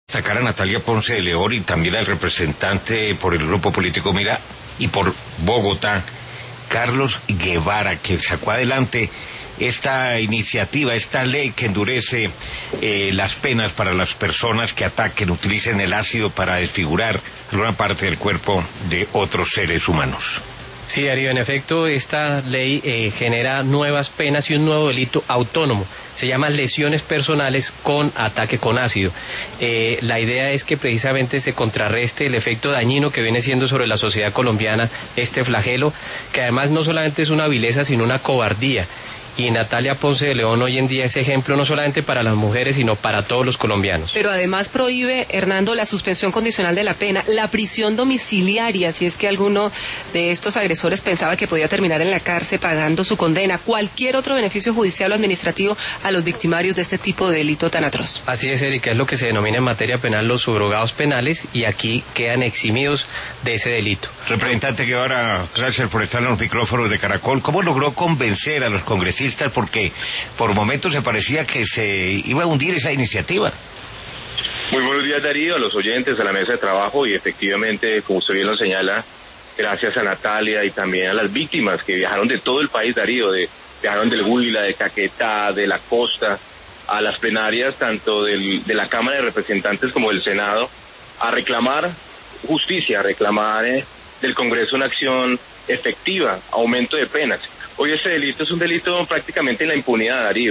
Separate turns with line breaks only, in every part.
Sacar a Natalia Ponce de León y también al representante por el grupo político Mira y por Bogotá, Carlos Guevara, que sacó adelante esta iniciativa, esta ley que endurece las penas para las personas que ataquen, utilicen el ácido para desfigurar alguna parte del cuerpo de otros seres humanos.
Sí, Darío, en efecto, esta ley genera nuevas penas y un nuevo delito autónomo. Se llama lesiones personales con ataque con ácido. La idea es que precisamente se contrarreste el efecto dañino que viene siendo sobre la sociedad colombiana este flagelo, que además no solamente es una vileza, sino una cobardía. Y Natalia Ponce de León hoy en día es ejemplo no solamente para las mujeres, sino para todos los colombianos.
Pero además prohíbe, Hernando, la suspensión condicional de la pena, la prisión domiciliaria, si es que alguno de estos agresores pensaba que podía terminar en la cárcel pagando su condena, cualquier otro beneficio judicial o administrativo a los victimarios de este tipo de delito tan atroz.
Así es, Erika, es lo que se denomina en materia penal los subrogados penales, y aquí quedan eximidos de ese delito.
Representante Guevara, gracias por estar en los micrófonos de Caracol. ¿Cómo logró convencer a los congresistas? Porque por momentos se parecía que se iba a hundir esa iniciativa.
Muy buenos días, Darío, a los oyentes, a la mesa de trabajo, y efectivamente, como usted bien lo señala, gracias a Natalia y también a las víctimas que viajaron de todo el país, Darío, viajaron del Huila, de Caquetá, de la costa, a las plenarias tanto de la Cámara de Representantes como del Senado, a reclamar justicia, a reclamar del Congreso una acción efectiva, aumento de penas. Hoy este delito es un delito prácticamente en la impunidad, Darío.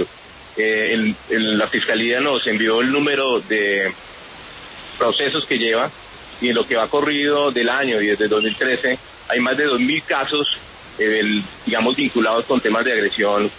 La Fiscalía nos envió el número de procesos que lleva, y en lo que va corrido del año y desde 2013 hay más de 2.000 casos, digamos, vinculados con temas de agresión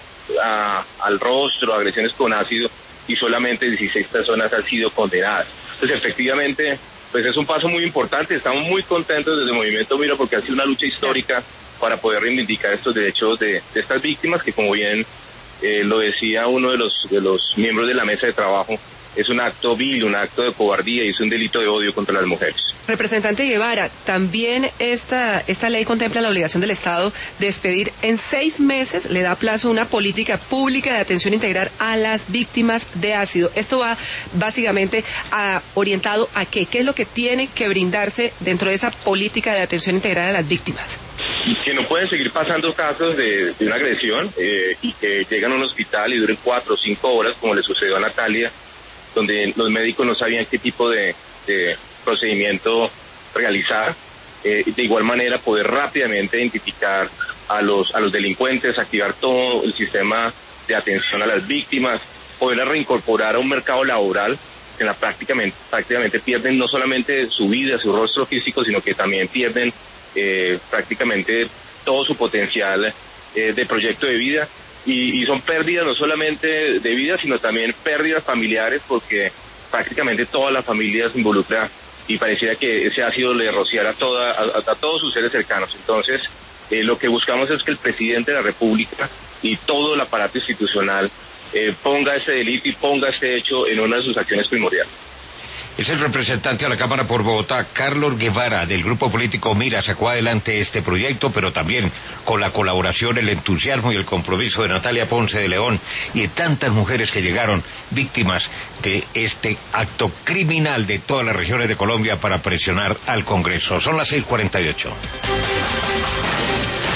al rostro, agresiones con ácido, y solamente 16 personas han sido condenadas. Entonces, efectivamente, pues es un paso muy importante. Estamos muy contentos desde el Movimiento Mira porque ha sido una lucha histórica para poder reivindicar estos derechos de estas víctimas, que, como bien lo decía uno de los miembros de la mesa de trabajo, es un acto vil, un acto de cobardía y es un delito de odio contra las mujeres.
Representante Guevara, también esta ley contempla la obligación del Estado de expedir en 6 meses, le da plazo, una política pública de atención integral a las víctimas de ácido. Esto va básicamente orientado a qué es lo que tiene que brindarse dentro de esa política de atención integral a las víctimas.
Que no pueden seguir pasando casos de una agresión y que llegan a un hospital y duren 4 o 5 horas, como le sucedió a Natalia, donde los médicos no sabían qué tipo de procedimiento realizar. De igual manera, poder rápidamente identificar a los delincuentes, activar todo el sistema de atención a las víctimas, poderlas reincorporar a un mercado laboral, que prácticamente pierden no solamente su vida, su rostro físico, sino que también pierden prácticamente todo su potencial de proyecto de vida. Y son pérdidas no solamente de vida, sino también pérdidas familiares, porque prácticamente toda la familia se involucra y pareciera que ese ácido le rociara a todos sus seres cercanos. Entonces, lo que buscamos es que el presidente de la República y todo el aparato institucional ponga ese delito y ponga este hecho en una de sus acciones primordiales.
Es el representante a la Cámara por Bogotá, Carlos Guevara, del grupo político Mira, sacó adelante este proyecto, pero también con la colaboración, el entusiasmo y el compromiso de Natalia Ponce de León y de tantas mujeres que llegaron víctimas de este acto criminal de todas las regiones de Colombia para presionar al Congreso. Son las 6:48.